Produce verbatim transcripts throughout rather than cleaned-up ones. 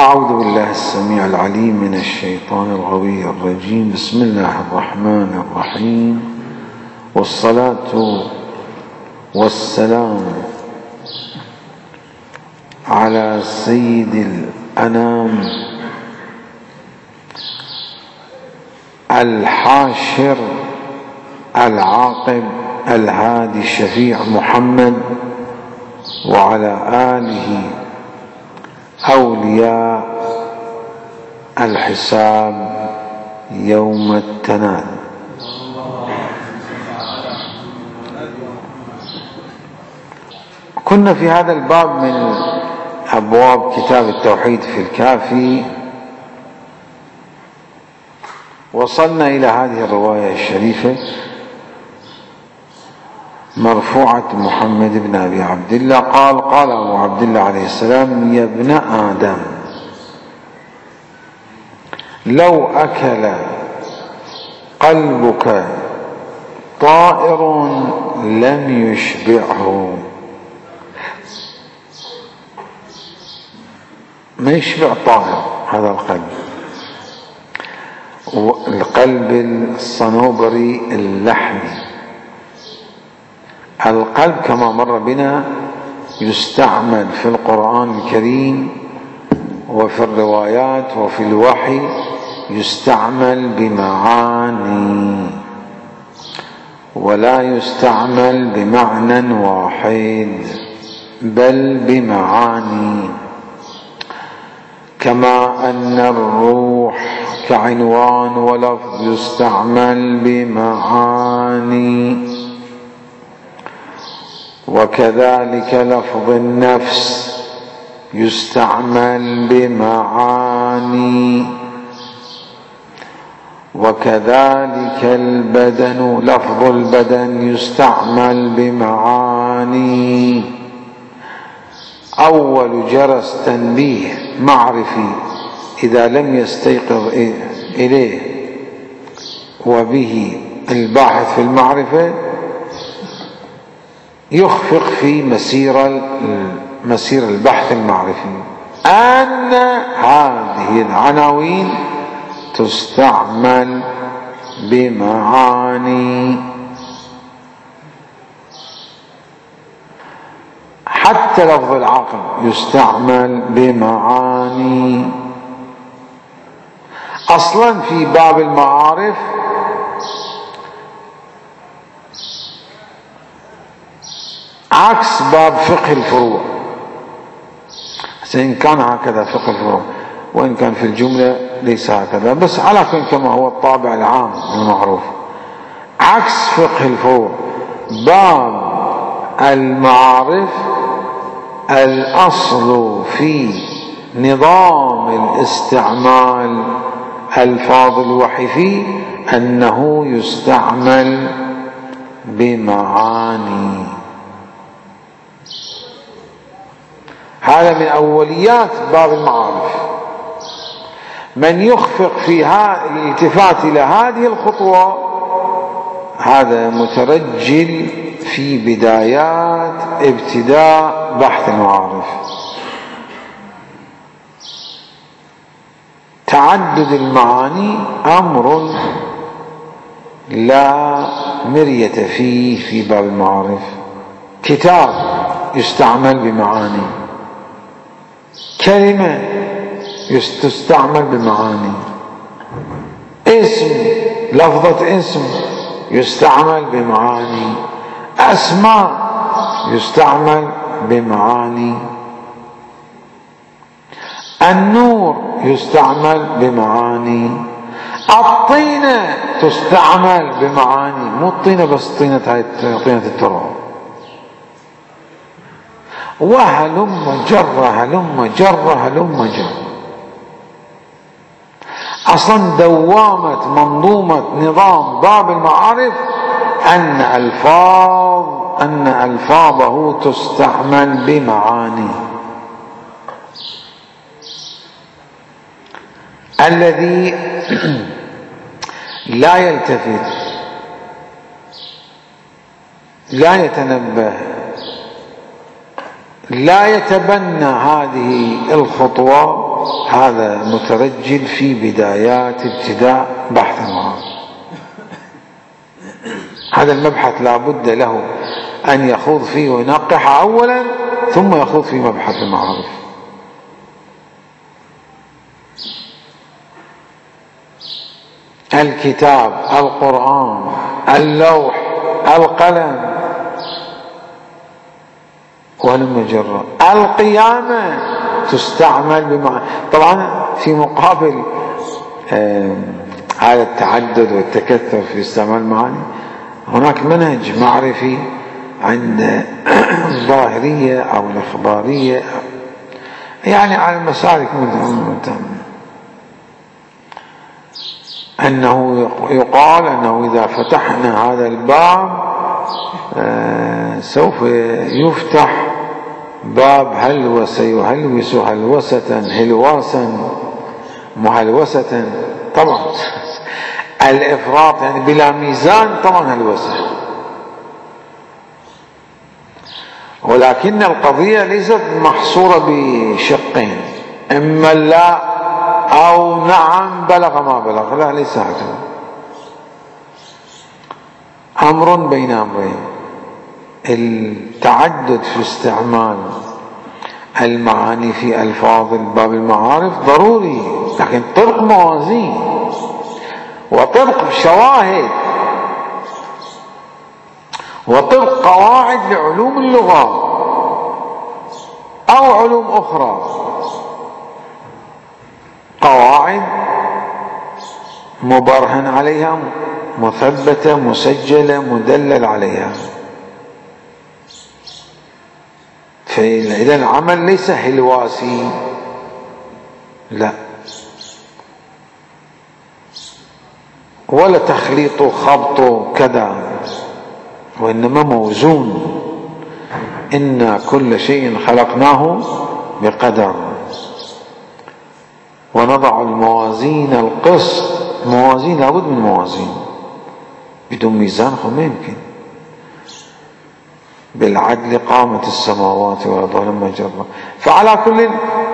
أعوذ بالله السميع العليم من الشيطان الغوي الرجيم. بسم الله الرحمن الرحيم، والصلاة والسلام على سيد الأنام الحاشر العاقب الهادي الشفيع محمد، وعلى آله أولياء الحساب يوم التناد. كنا في هذا الباب من أبواب كتاب التوحيد في الكافي، وصلنا إلى هذه الرواية الشريفة مرفوعة محمد بن أبي عبد الله قال: قال أبو عبد الله عليه السلام: يا ابن آدم، لو أكل قلبك طائر لم يشبعه. ما يشبع طائر هذا القلب، القلب الصنوبري اللحمي. القلب كما مر بنا يستعمل في القرآن الكريم وفي الروايات وفي الوحي، يستعمل بمعاني ولا يستعمل بمعنى واحد، بل بمعاني، كما أن الروح كعنوان ولفظ يستعمل بمعاني، وكذلك لفظ النفس يستعمل بمعاني، وكذلك البدن لفظ البدن يستعمل بمعاني. أول جرس تنبيه معرفي إذا لم يستيقظ إليه وبه الباحث في المعرفة يخفق في مسير مسير البحث المعرفي، أن هذه العناوين تستعمل بمعاني، حتى لفظ العقل يستعمل بمعاني. أصلا في باب المعارف عكس باب فقه الفروع، إن كان هكذا فقه الفروع، وإن كان في الجملة ليس هكذا، بس على كل كما هو الطابع العام المعروف. عكس فقه الفروع، باب المعارف الأصل في نظام الاستعمال ألفاظ الوحي فيه أنه يستعمل بمعاني. هذا من أوليات باب المعارف. من يخفق في الالتفات إلى هذه الخطوة هذا مترجل في بدايات ابتداء بحث المعارف. تعدد المعاني أمر لا مرية فيه في باب المعارف. كتاب يستعمل بمعاني، كلمة تستعمل بمعاني، اسم لفظة اسم يستعمل بمعاني، أسماء يستعمل بمعاني، النور يستعمل بمعاني، الطينة تستعمل بمعاني، مو الطينة بس طينة طينة التراب، وهلم جرة هلم جرة هلم جرة. أصلا دوامة منظومة نظام باب المعارف أن ألفاظ أن ألفاظه تستعمل بمعاني. الذي لا يلتفت لا يتنبه لا يتبنى هذه الخطوة هذا مترجل في بدايات ابتداء بحث المعارف. هذا المبحث لا بد له أن يخوض فيه وينقح أولا ثم يخوض في مبحث المعارف. الكتاب، القرآن، اللوح، القلم، ولم جرى القيامة تستعمل بمعنى. طبعا في مقابل هذا التعدد والتكثر في استعمال المعاني هناك منهج معرفي عند الظاهرية أو الإخبارية، يعني على المسالك أنه يقال أنه إذا فتحنا هذا الباب سوف يفتح باب هلوسة يهلوس هلوسة هلواسا مهلوسة. طبعا الإفراط يعني بلا ميزان طبعا هلوسة، ولكن القضية ليست محصورة بشقين، إما لا أو نعم بلغ ما بلغ، لا ليس هكذا، أمر بين أمرين. التعدد في استعمال المعاني في ألفاظ باب المعارف ضروري، لكن طرق موازين وطرق شواهد وطرق قواعد لعلوم اللغة أو علوم أخرى، قواعد مبرهن عليها، مثبتة، مسجلة، مدلل عليها. فإذا العمل ليس هلواسي، لا، ولا تخليط خبط كذا، وإنما موزون. إن كل شيء خلقناه بقدر ونضع الموازين القسط. موازين لابد من موازين، بدون ميزان ما يمكن. بالعدل قامت السماوات والأرض ولما جرى. فعلى كل،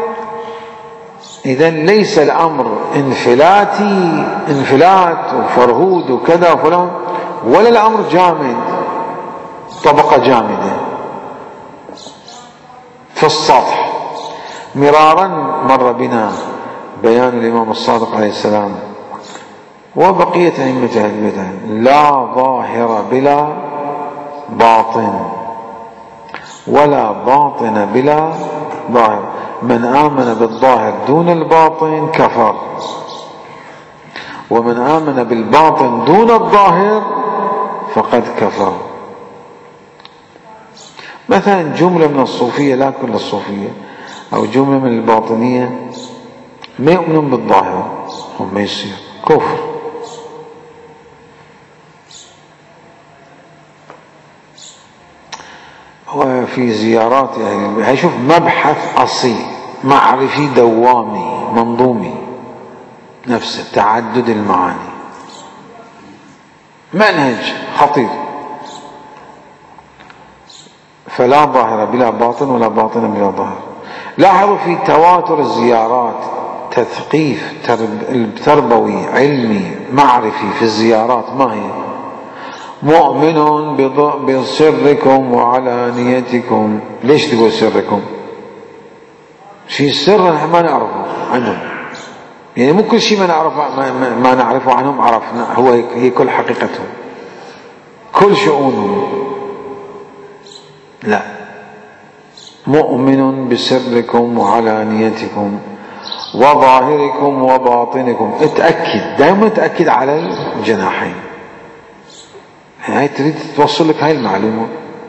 إذن ليس الأمر انفلاتي انفلات وفرهود وكذا وفلان، ولا الأمر جامد طبقة جامدة في السطح. مرارا مر بنا بيان الإمام الصادق عليه السلام وبقية أئمة أهل البدع: لا ظاهر بلا باطن ولا باطن بلا ظاهر. من آمن بالظاهر دون الباطن كفر، ومن آمن بالباطن دون الظاهر فقد كفر. مثلا جملة من الصوفية، لا كل الصوفية، أو جملة من الباطنية ما يؤمنون بالظاهر، هم ما يصير كفر. وفي زيارات أهل يعني شوف مبحث أصيل معرفي دوامي منظومي، نفس تعدد المعاني، منهج خطير. فلا ظاهر بلا باطن ولا باطن بلا ظاهر. لاحظوا في تواتر الزيارات تثقيف تربوي علمي معرفي في الزيارات. ما هي؟ مؤمن بسركم وعلانيتكم. ليش تقول سركم؟ شيء سر نحن ما نعرفه عنهم، يعني مو كل شيء ما نعرفه ما, ما, ما نعرفه عنهم عرفنا، هو هي كل حقيقتهم كل شؤونهم. لا، مؤمن بسركم وعلانيتكم وظاهركم وباطنكم. اتأكد دائما، اتأكد على الجناحين. هاي تريد توصل لك هاي المعلومة.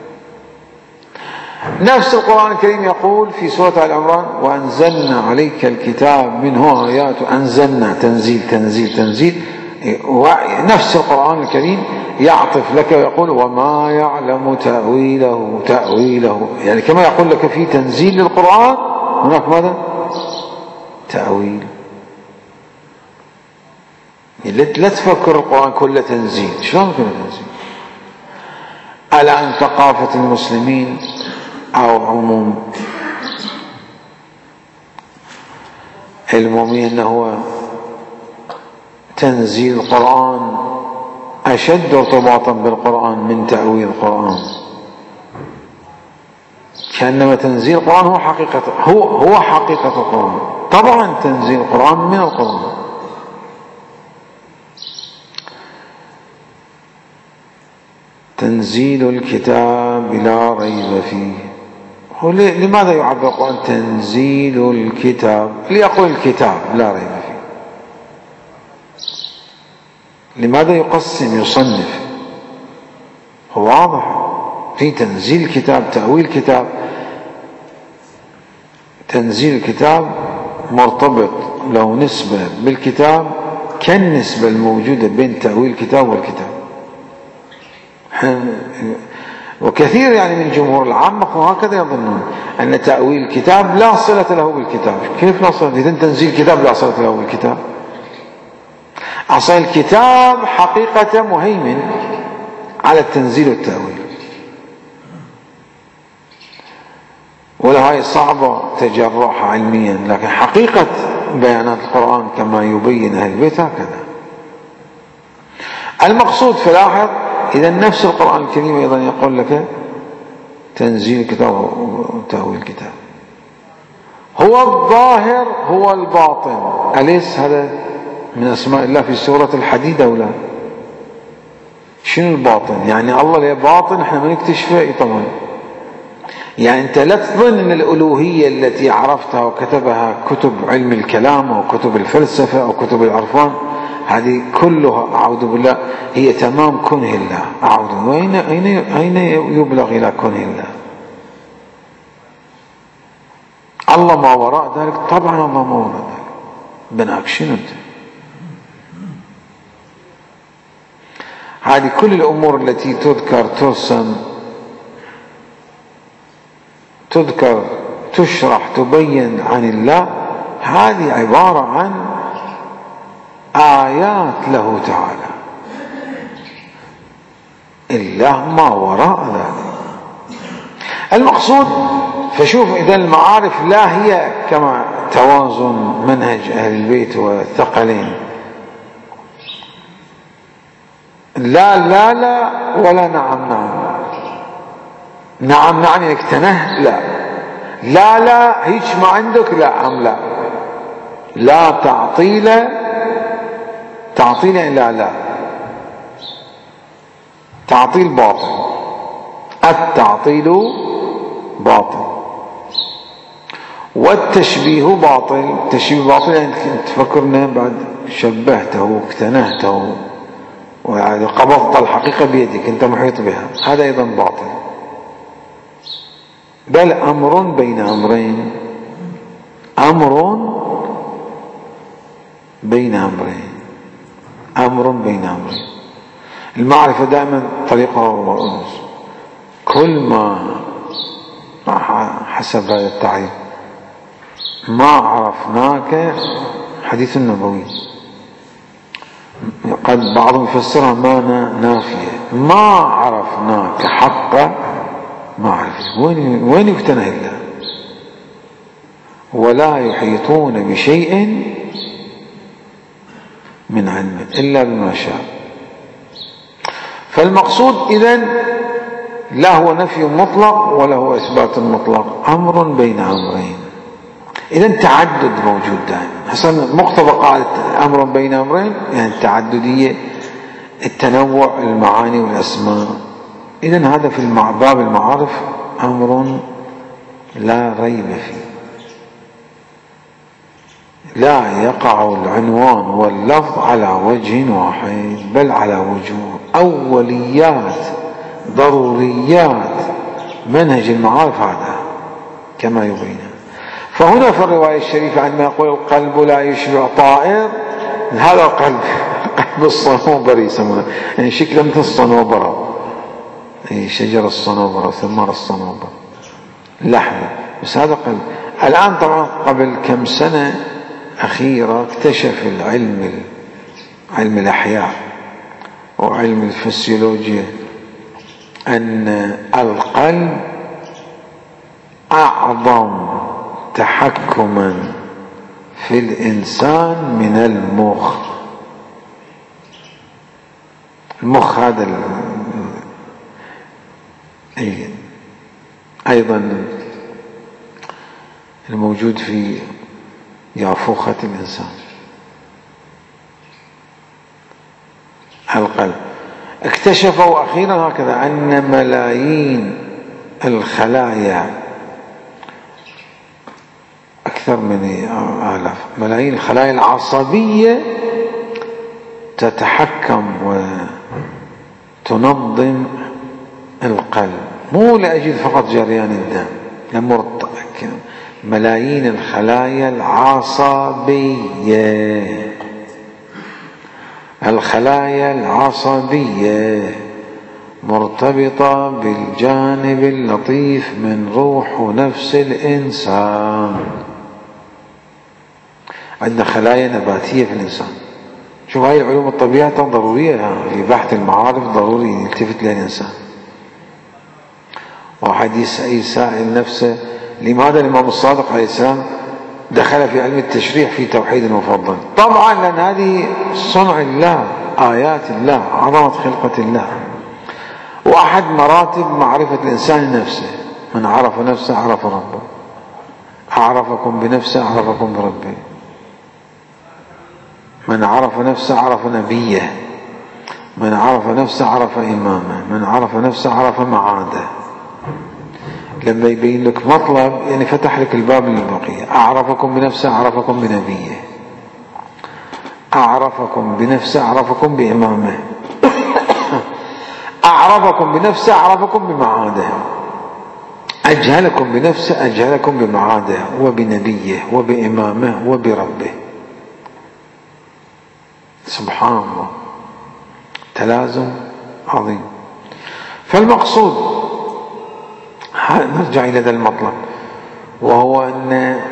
نفس القرآن الكريم يقول في سورة آل عمران: وأنزلنا عليك الكتاب منه آيات. أنزلنا تنزيل تنزيل تنزيل. نفس القرآن الكريم يعطف لك ويقول: وما يعلم تأويله تأويله. يعني كما يقول لك في تنزيل للقرآن، هناك ماذا؟ تأويل. لا تفكر القرآن كله تنزيل. شلون كله تنزيل؟ الآن ثقافة المسلمين أو عموم علمهم أنه تنزيل القرآن أشد ارتباطا بالقرآن من تأويل القرآن، كأنما تنزيل القرآن هو حقيقة هو هو حقيقة القرآن. طبعا تنزيل القرآن من القرآن. تنزيل الكتاب لا ريب فيه. هو لماذا يعبر القرآن تنزيل الكتاب؟ ليقول الكتاب لا ريب فيه. لماذا يقسم يصنف؟ هو واضح في تنزيل الكتاب تأويل الكتاب. تنزيل الكتاب مرتبط له نسبة بالكتاب كالنسبة الموجودة بين تأويل الكتاب والكتاب. وكثير يعني من جمهور العامة وهكذا يظنون أن تأويل الكتاب لا صلة له بالكتاب. كيف لا صلة؟ إذن تنزيل الكتاب لا صلة له بالكتاب. أصل الكتاب حقيقة مهيمن على التنزيل والتأويل، ولا هاي صعبة تجرعها علميا، لكن حقيقة بيانات القرآن كما يبين أهل البيت هكذا. المقصود فلاحظ إذا نفس القرآن الكريم أيضا يقول لك تنزيل الكتاب وتأويل الكتاب. هو الظاهر هو الباطن، أليس هذا من أسماء الله في سورة الحديد أو لا؟ شنو الباطن؟ يعني الله له باطن احنا ما نكتشفه طبعا. يعني أنت لا تظن أن الألوهية التي عرفتها وكتبها كتب علم الكلام أو كتب الفلسفة أو كتب العرفان هذه كلها أعوذ بالله هي تمام كنه الله. أعوذ وأين أين أين يبلغ إلى كنه الله؟ الله ما وراء ذلك؟ طبعا الله ما وراء ذلك. بناك شنو أنت؟ هذه كل الأمور التي تذكر ترسم تذكر تشرح تبين عن الله، هذه عبارة عن آيات له تعالى. الله ما وراء ذلك. المقصود فشوف إذا المعارف لا هي كما توازن منهج أهل البيت والثقلين، لا لا لا ولا نعم نعم. نعم نعم انك تنه لا لا لا هيك ما عندك لا أم لا لا تعطيل تعطيل لا لا تعطيل باطل. التعطيل باطل والتشبيه باطل. التشبيه باطل يعني تفكرنا بعد شبهته واكتنهته ويعني قبضت الحقيقة بيدك أنت محيط بها، هذا أيضا باطل. بل أمر بين أمرين، أمر بين أمرين، أمر بين أمرين. المعرفة دائما طريقها وأنس. كل ما حسب هذا التعريف ما عرفناك حديث النبوي قد بعضهم يفسرها ما نافية، ما عرفناك حق معرفة. وين وين يفتنه الله؟ ولا يحيطون بشيء من علمه إلا بما شاء. فالمقصود إذن لا هو نفي مطلق ولا هو إثبات مطلق، أمر بين أمرين. إذن تعدد موجود دائما. حسن مقتضى قاعدة أمر بين أمرين يعني التعددية، التنوع المعاني والأسماء. إذن هذا في باب المعارف أمر لا ريب فيه، لا يقع العنوان واللفظ على وجه واحد بل على وجوه. أوليات ضروريات منهج المعارف هذا كما يبين. فهنا في الرواية الشريفة عندما يقول القلب لا يشبع طائر، هذا قلب قلب الصنوبر يسمونه، يعني شكله مثل الصنوبر، شجر الصنوبر ثمار الصنوبر لحمه، بس هذا قلب. الآن طبعا قبل كم سنة أخيرة اكتشف العلم علم الأحياء وعلم الفسيولوجيا أن القلب أعظم تحكما في الإنسان من المخ. المخ هذا أيضا الموجود في يافوخة الإنسان القلب. اكتشفوا أخيرا هكذا أن ملايين الخلايا، أكثر من آلاف ملايين الخلايا العصبية تتحكم وتنظم القلب، مو لأجل فقط جريان الدم، لمرتق ملايين الخلايا العصبية. الخلايا العصبية مرتبطة بالجانب اللطيف من روح ونفس الإنسان. عندنا خلايا نباتية في الإنسان. شوف هاي علوم الطبيعة ضرورية لبحث المعارف، ضروري يلتفت لها الإنسان. واحد يسائل نفسه لماذا الإمام الصادق عليه السلام دخل في علم التشريح في توحيد المفضل؟ طبعا لأن هذه صنع الله، آيات الله، عظمة خلقة الله، وأحد مراتب معرفة الإنسان نفسه. من عرف نفسه عرف ربه، أعرفكم بنفسه أعرفكم بربه. من عرف نفسه عرف نبيه، من عرف نفسه عرف إمامه، من عرف نفسه عرف معاده. لما يبين لك مطلب يعني فتح لك الباب للبقية. أعرفكم بنفسه أعرفكم بنبيه، أعرفكم بنفسه أعرفكم بإمامه، أعرفكم بنفسه أعرفكم بمعاده، أجهلكم بنفسه أجهلكم بمعاده وبنبيه وبإمامه وبربه. سبحان الله، تلازم عظيم. فالمقصود نرجع إلى هذا المطلب، وهو أن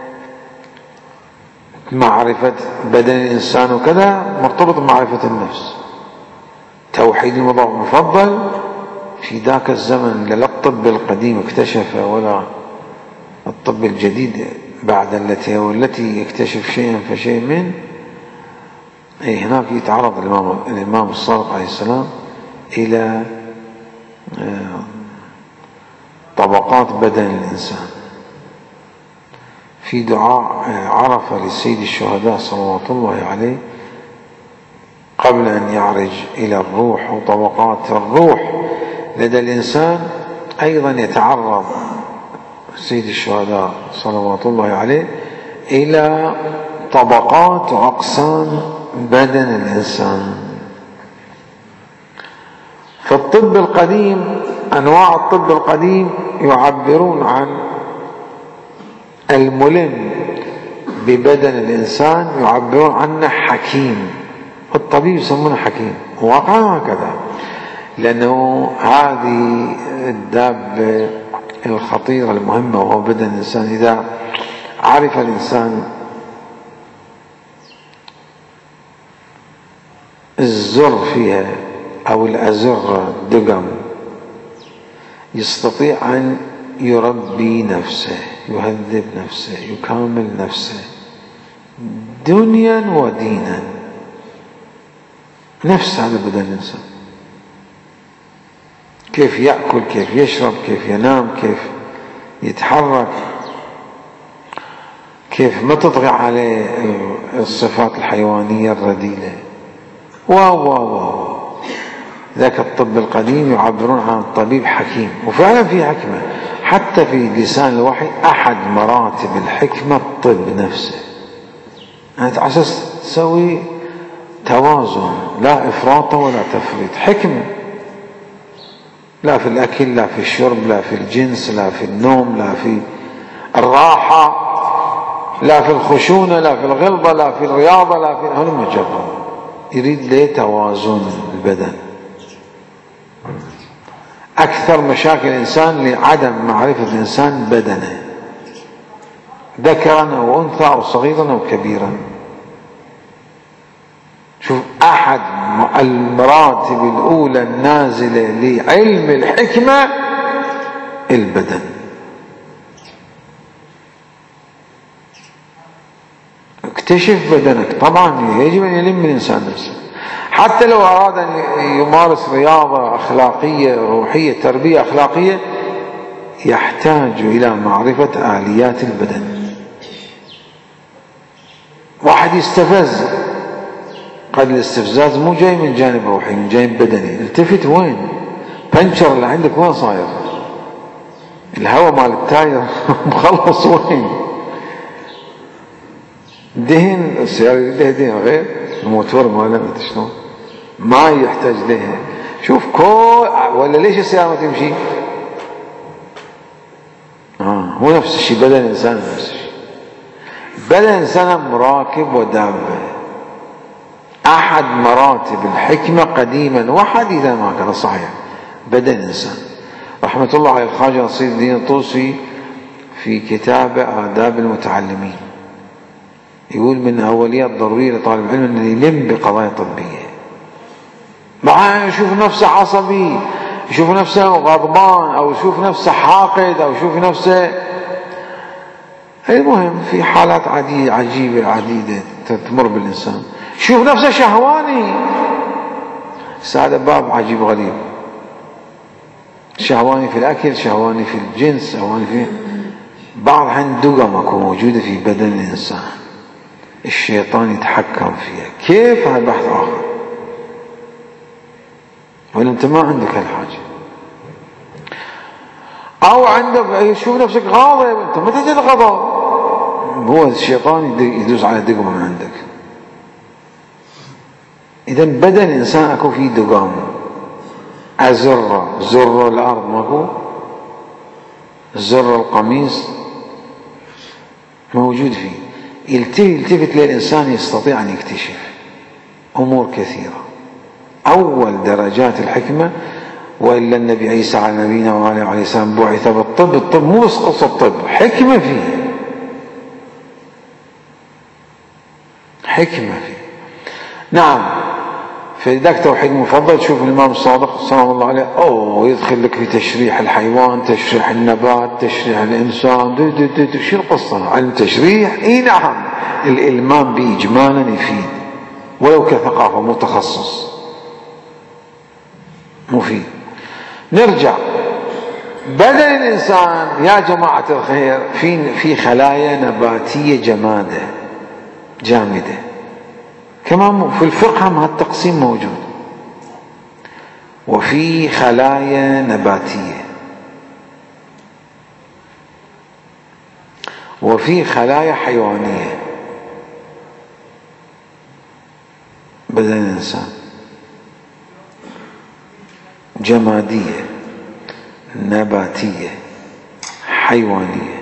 معرفة بدن الإنسان وكذا مرتبط بمعرفة النفس. توحيد المفضل في ذاك الزمن لا الطب القديم اكتشف ولا الطب الجديد بعد التي والتي يكتشف شيئا فشيء من هناك يتعرض الإمام, الإمام الصادق عليه السلام إلى طبقات بدن الإنسان. في دعاء عرفة للسيد الشهداء صلوات الله عليه قبل أن يعرج إلى الروح وطبقات الروح لدى الإنسان، أيضا يتعرض سيد الشهداء صلوات الله عليه إلى طبقات وأقسام بدن الإنسان. فالطب القديم، أنواع الطب القديم يعبرون عن الملم ببدن الإنسان، يعبرون عنه حكيم. الطبيب يسمونه حكيم، واقعا هكذا، لأنه هذه الدابة الخطيرة المهمة وهو بدن الإنسان، إذا عرف الإنسان الزر فيها أو الأزر دقم يستطيع أن يربي نفسه، يهذب نفسه، يكامل نفسه دنيا ودينا. نفس هذا بدن الإنسان، كيف يأكل، كيف يشرب، كيف ينام، كيف يتحرك، كيف ما تطغى عليه الصفات الحيوانية الرذيلة و و و ذاك الطب القديم يعبرون عن الطبيب حكيم، وفعلا في حكمة. حتى في لسان الوحي أحد مراتب الحكمة الطب نفسه، أنت على أساس تسوي توازن، لا إفراط ولا تفريط. حكمة لا في الأكل، لا في الشرب، لا في الجنس، لا في النوم، لا في الراحة، لا في الخشونة، لا في الغلظة، لا في الرياضة، لا في هذا مجرد. يريد ليه توازن البدن. أكثر مشاكل الإنسان لعدم معرفة الإنسان بدنه، ذكرا أو أنثى أو صغيرا أو كبيرا. شوف، أحد المراتب الأولى النازلة لعلم الحكمة البدن. اكتشف بدنك. طبعا يجب أن يلم الإنسان نفسه، حتى لو أراد أن يمارس رياضة أخلاقية روحية تربية أخلاقية يحتاج إلى معرفة آليات البدن. واحد يستفز، قد الاستفزاز مو جاي من جانب روحي، من جانب بدني. التفت وين بنشر اللي عندك وين صاير، الهواء مال التاير مخلص وين، دهن السيارة يريدها دهن غير الموتور ماله شلون ما يحتاج دهن. شوف كل ولا ليش السيارة ما تمشي؟ آه هو نفس الشيء بدن الإنسان، نفس الشيء بدن الإنسان مراكب ودابة. أحد مراتب الحكمة قديما وحديثا ما كان صحيح بدن الإنسان. رحمة الله على الخواجة نصير الدين الطوسي في كتابه آداب المتعلمين يقول من أوليات ضرورية لطالب العلم أن يلم بقضايا طبية. معاه يشوف نفسه عصبي، يشوف نفسه غضبان، أو يشوف نفسه حاقد، أو يشوف نفسه، المهم في حالات عديدة عجيبة عديدة تمر بالإنسان. يشوف نفسه شهواني، هذا باب عجيب غريب. شهواني في الأكل، شهواني في الجنس، شهواني في بعض عند دقم اكو موجودة في بدن الإنسان الشيطان يتحكم فيها. كيف؟ هذا بحث آخر. ولا أنت ما عندك هالحاجة، أو عندك يشوف نفسك غاضب، أنت ما تجد غضب، هو الشيطان يدوس على دقمة من عندك. إذا بدن الإنسان أكو فيه دقام. أزرة زر الأرض ماكو، زر القميص موجود فيه. يلتفت للإنسان يستطيع أن يكتشف أمور كثيرة. أول درجات الحكمة، وإلا النبي عيسى على نبينا وآله عليه السلام بعث بالطب. الطب مو بس قصة الطب، حكمة فيه، حكمة فيه. نعم. فلذلك توحيد مفضل تشوف الإمام الصادق صلى الله عليه أوه يدخل لك في تشريح الحيوان، تشريح النبات، تشريح الإنسان. دو دو دو دو. شو القصة؟ علم تشريح. إيه نعم، الإلمام به إجمالا يفيد ولو كثقافة متخصص مفيد. نرجع. بدن الإنسان يا جماعة الخير في في خلايا نباتية جمادة جامدة. كمان في الفقه هم هالتقسيم موجود. وفي خلايا نباتية، وفي خلايا حيوانية. بدن الإنسان جمادية، نباتية، حيوانية.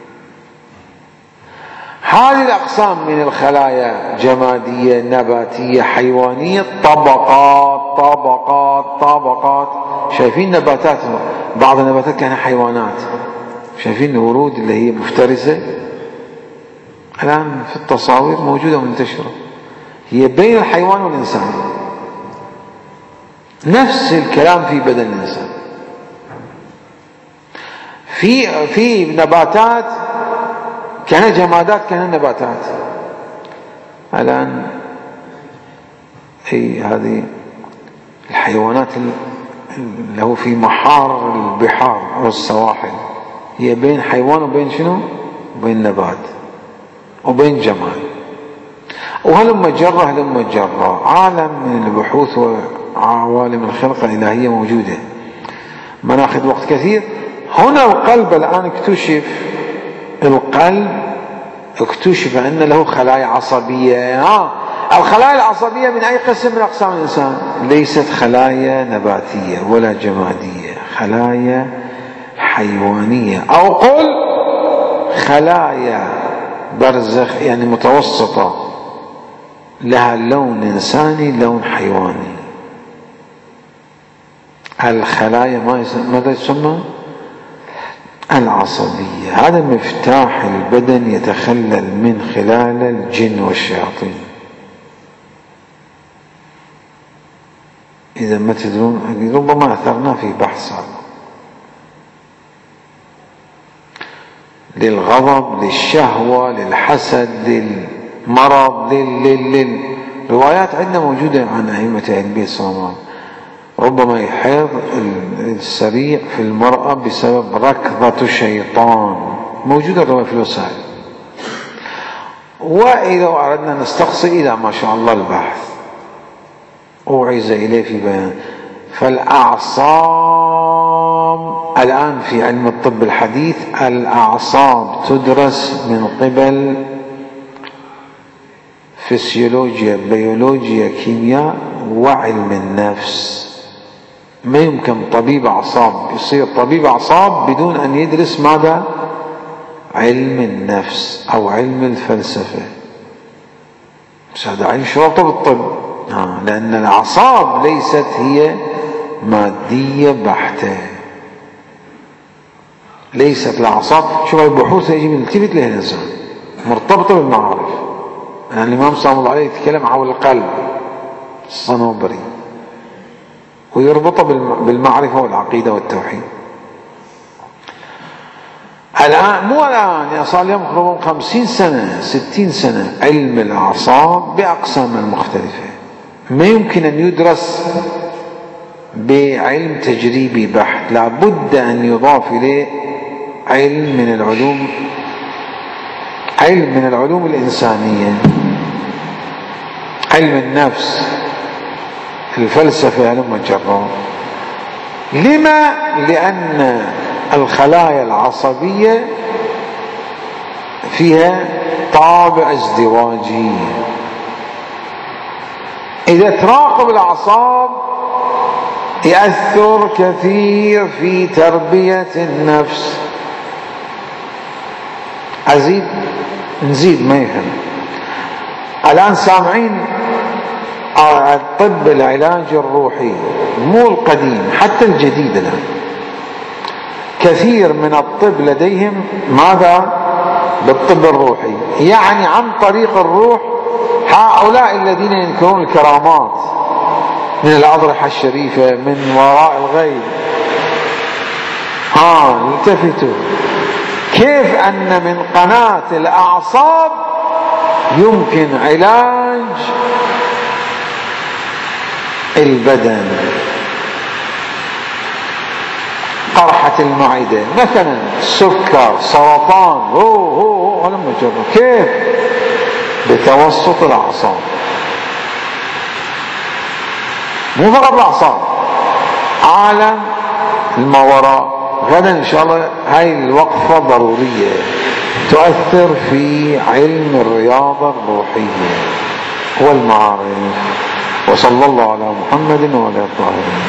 هذه الأقسام من الخلايا جمادية، نباتية، حيوانية، طبقات طبقات طبقات. شايفين نباتات، بعض النباتات كانها حيوانات. شايفين الورود اللي هي مفترسة الآن في التصاوير موجودة ومنتشرة، هي بين الحيوان والإنسان. نفس الكلام في بدن الإنسان. في في نباتات كانها جمادات كانها نباتات. الآن هي هذه الحيوانات اللي هو في محار البحار أو السواحل، هي بين حيوان وبين شنو؟ وبين نبات وبين جماد. وهلم جرة هلم جرة. عالم من البحوث وعوالم الخلقة الإلهية موجودة، ما ناخذ وقت كثير. هنا القلب الآن اكتشف، القلب اكتشف أن له خلايا عصبية. ها الخلايا العصبية من أي قسم من أقسام الإنسان؟ ليست خلايا نباتية ولا جمادية، خلايا حيوانية، أو قل خلايا برزخ يعني متوسطة، لها لون إنساني لون حيواني. الخلايا ماذا يسمى؟ العصبية. هذا مفتاح البدن يتخلل من خلال الجن والشياطين. إذا ما تدرون ربما أثرنا في بحث هذا. للغضب، للشهوة، للحسد، مرض لل لل لل روايات عندنا موجودة عن أئمة أهل البيت صلى الله عليه وسلم. ربما يحيض السريع في المرأة بسبب ركضة الشيطان، موجودة الرواية في الوسائل. وإذا أردنا نستقصي إلى ما شاء الله البحث أوعز إليه في بيان. فالأعصاب الآن في علم الطب الحديث الأعصاب تدرس من قبل فسيولوجيا، بيولوجيا، كيمياء، وعلم النفس. ما يمكن طبيب أعصاب يصير طبيب أعصاب بدون أن يدرس ماذا؟ علم النفس أو علم الفلسفة. بس هذا علم شرطه بالطب، آه لأن الأعصاب ليست هي مادية بحتة، ليست الأعصاب. شوف البحوث يجب أن نلتفت لها الإنسان مرتبطة بالمعارف. يعني الإمام سلام الله عليه يتكلم عن القلب الصنوبري ويربطه بالمعرفة والعقيدة والتوحيد. الآن مو الآن، يعني صار لهم قرابة خمسين سنة ستين سنة علم الأعصاب بأقسام المختلفة ما يمكن أن يدرس بعلم تجريبي بحت، لابد أن يضاف إليه علم من العلوم، علم من العلوم الإنسانية، علم النفس، الفلسفة هلم جرا. لما؟ لأن الخلايا العصبية فيها طابع ازدواجي. إذا تراقب الأعصاب يأثر كثير في تربية النفس. أزيد نزيد ما يهم. الآن سامعين الطب العلاج الروحي مو القديم حتى الجديد الآن، كثير من الطب لديهم ماذا؟ بالطب الروحي، يعني عن طريق الروح. هؤلاء الذين ينكرون الكرامات من الأضرحة الشريفة من وراء الغيب، ها التفتوا كيف أن من قناة الأعصاب يمكن علاج البدن. قرحة المعدة مثلا، سكر، سرطان، هو هو هو لما جرب كيف؟ بتوسط الأعصاب. مو فقط الأعصاب، عالم الماوراء. غدا إن شاء الله هاي الوقفة ضرورية تؤثر في علم الرياضة الروحية والمعارف. وصلى الله على محمد وعلى آله.